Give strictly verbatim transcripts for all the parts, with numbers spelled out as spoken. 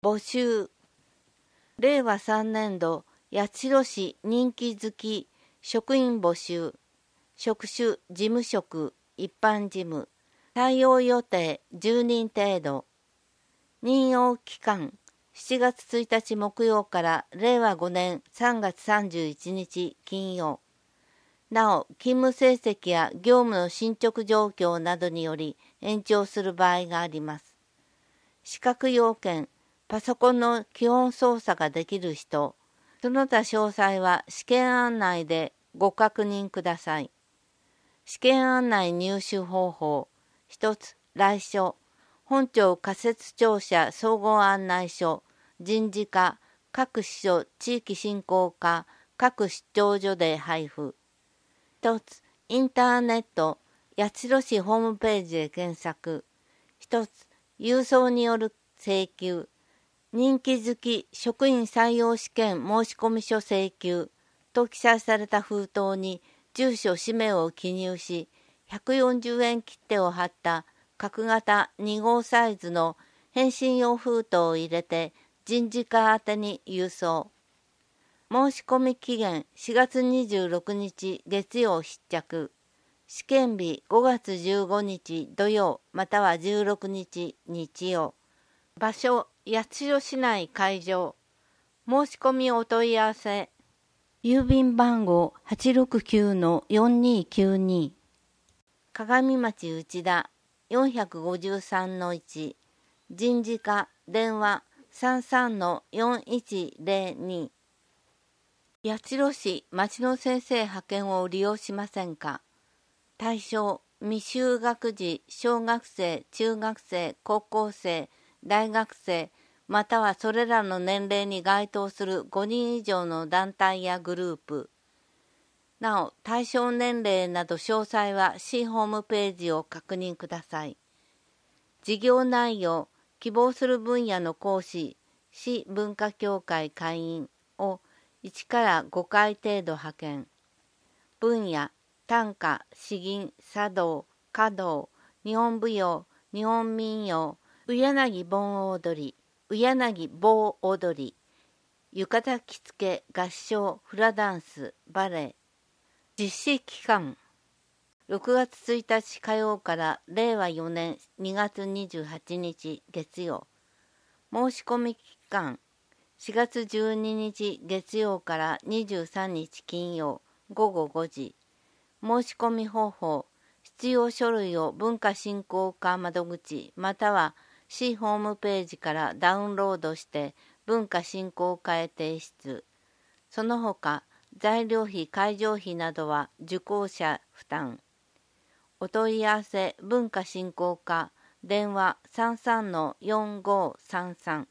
募集。れいわさんねんど八代市人気好き職員募集。職種事務職一般事務。採用予定じゅうにん程度。任用期間しちがつついたち木曜かられいわごねんさんがつさんじゅういちにち金曜。なお、勤務成績や業務の進捗状況などにより延長する場合があります。資格要件、パソコンの基本操作ができる人、その他詳細は試験案内でご確認ください。試験案内入手方法、一つ、来所、本庁仮設庁舎総合案内所、人事課、各支所地域振興課、各出張所で配布。一つ、インターネット、八代市ホームページで検索。一つ、郵送による請求。人気付き職員採用試験申込書請求と記載された封筒に住所氏名を記入し、ひゃくよんじゅうえん切手を貼った角型にごうサイズの返信用封筒を入れて人事課宛てに郵送。申込期限しがつにじゅうろくにち月曜必着。試験日ごがつじゅうごにち土曜またはじゅうろくにち日曜。場所八代市内会場。申し込みお問い合わせ。郵便番号 はちろくきゅうのよんにきゅうに。鏡町内田 よんごさんのいち。人事課電話 さんさんのよんいちぜろに。八代市町の先生派遣を利用しませんか？対象、未就学児、小学生、中学生、高校生、大学生、またはそれらの年齢に該当するごにん以上の団体やグループ。なお、対象年齢など詳細は市ホームページを確認ください。事業内容、希望する分野の講師、市文化協会会員をいちからごかい程度派遣。分野、短歌、詩吟、茶道、華道、日本舞踊、日本民謡、うやなぎ盆踊り、うやなぎ棒踊り、浴衣着付け、合唱、フラダンス、バレエ。実施期間、ろくがつついたち火曜かられいわよねんにがつにじゅうはちにち月曜。申し込み期間、しがつじゅうににち月曜からにじゅうさんにち金曜ごごごじ。申し込み方法、必要書類を文化振興課窓口または市ホームページからダウンロードして文化振興課へ提出。その他、材料費、会場費などは受講者負担。お問い合わせ文化振興課電話 さんさんのよんごさんさん。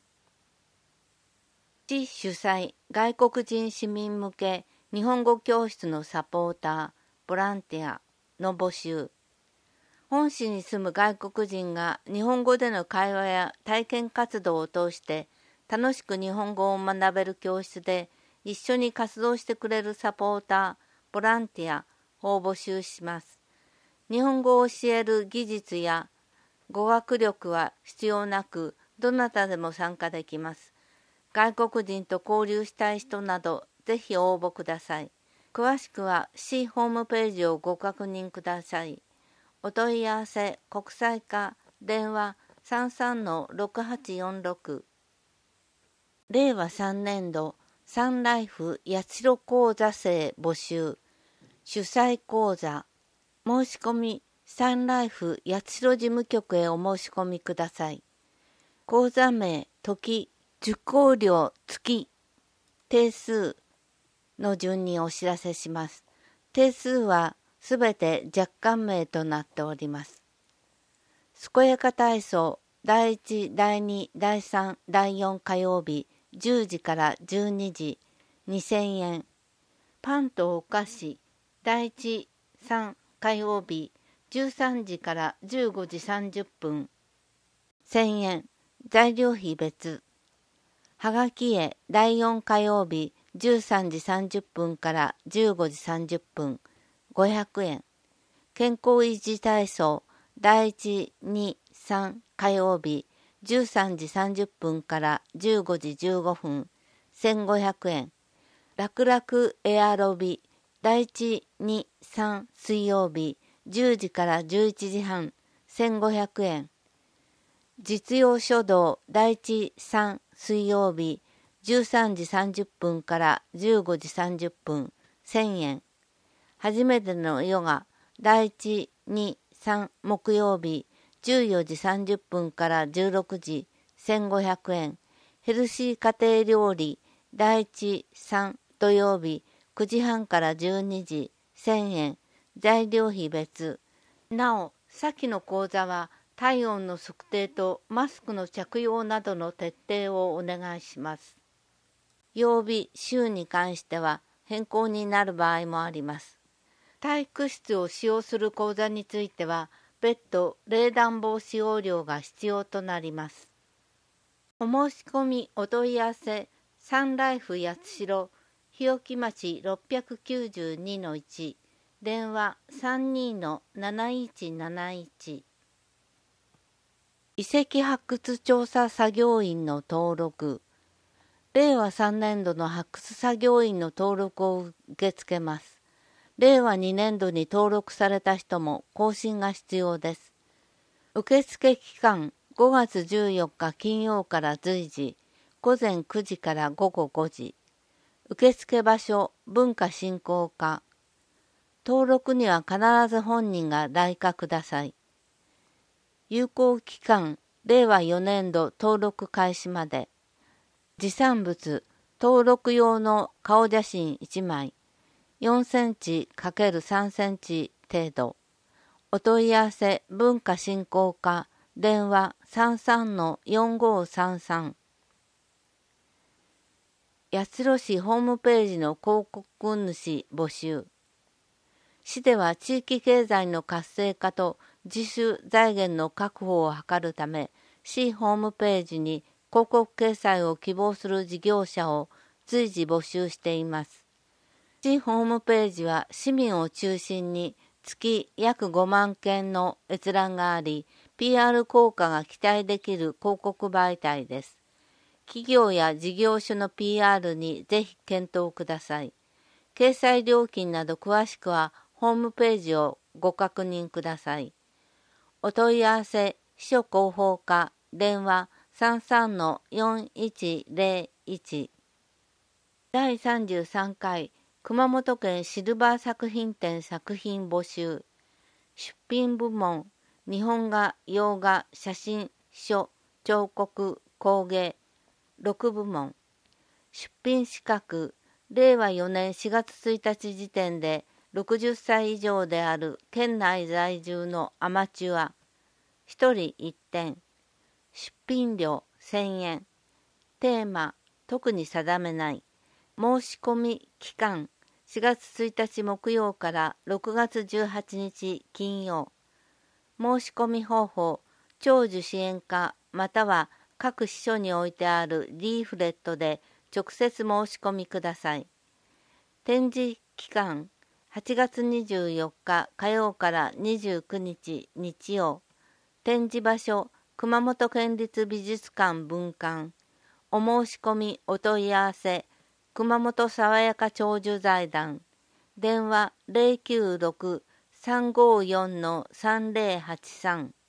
市主催外国人市民向け日本語教室のサポーター、ボランティアの募集。本市に住む外国人が日本語での会話や体験活動を通して楽しく日本語を学べる教室で一緒に活動してくれるサポーター、ボランティアを募集します。日本語を教える技術や語学力は必要なく、どなたでも参加できます。外国人と交流したい人など、ぜひ応募ください。詳しくは市ホームページをご確認ください。お問い合わせ国際課電話 さんさんのろくはちよんろく。れいわさんねんどサンライフ八代講座生募集。主催講座。申し込みサンライフ八代事務局へお申し込みください。講座名、時、受講料、月、定数の順にお知らせします。定数はすべて若干名となっております。健やか体操だいいち、だいに、だいさん、だいよん火曜日じゅうじからじゅうにじにせんえん。パンとお菓子だいいち、さん火曜日じゅうさんじからじゅうごじさんじゅっぷんせんえん。材料費別。はがきへだいよん火曜日じゅうさんじさんじゅっぷんからじゅうごじさんじゅっぷんごひゃくえん。健康維持体操だいいち、に、さん火曜日じゅうさんじさんじゅっぷんからじゅうごじじゅうごふん、せんごひゃくえん。楽々エアロビだいいち、に、さん水曜日じゅうじからじゅういちじはん、せんごひゃくえん。実用書道だいいち、さん水曜日じゅうさんじさんじゅっぷんからじゅうごじさんじゅっぷん、せんえん。初めてのヨガだいいち、に、さん木曜日じゅうよじさんじゅっぷんからじゅうろくじ、せんごひゃくえん。ヘルシー家庭料理だいいち、さん土曜日くじはんからじゅうにじ、せんえん。材料費別。なお、先の講座は体温の測定とマスクの着用などの徹底をお願いします。曜日、週に関しては変更になる場合もあります。体育室を使用する講座については、別途冷暖房使用料が必要となります。お申し込みお問い合わせ、サンライフ八代、日置町 ろっぴゃくきゅうじゅうにのいち、電話 さんにーのなないちなないち。遺跡発掘調査作業員の登録。れいわさんねんどの発掘作業員の登録を受け付けます。れいわにねんどに登録された人も更新が必要です。受付期間ごがつじゅうよっか金曜から随時、ごぜんくじからごごごじ。受付場所文化振興課。登録には必ず本人が来館ください。有効期間れいわよねんど登録開始まで。持参物登録用の顔写真いちまい、よんセンチ×さんセンチ程度。お問い合わせ文化振興課電話 さんさんのよんごさんさん。八代市ホームページの広告主募集。市では地域経済の活性化と自主財源の確保を図るため、市ホームページに広告掲載を希望する事業者を随時募集しています。市ホームページは市民を中心に月約ごまんけんの閲覧があり、ピーアール 効果が期待できる広告媒体です。企業や事業所の ピーアール にぜひ検討ください。掲載料金など詳しくはホームページをご確認ください。お問い合わせ秘書広報課電話 さんさんのよんいちぜろいち。だいさんじゅうさんかい熊本県シルバー作品展作品募集。出品部門日本画、洋画、写真、書、彫刻、工芸ろくぶもん。出品資格れいわよねんしがつついたち時点でろくじゅっさい以上である県内在住のアマチュアひとりいってん。出品料せんえん。テーマ特に定めない。申し込み期間しがつついたち木曜からろくがつじゅうはちにち金曜。申し込み方法長寿支援課または各支所に置いてあるリーフレットで直接申し込みください。展示期間はちがつにじゅうよっか火曜からにじゅうくにち日曜。展示場所熊本県立美術館分館。お申し込みお問い合わせ熊本爽やか長寿財団電話 ゼロきゅうろく さんごよんのさんぜろはちさん。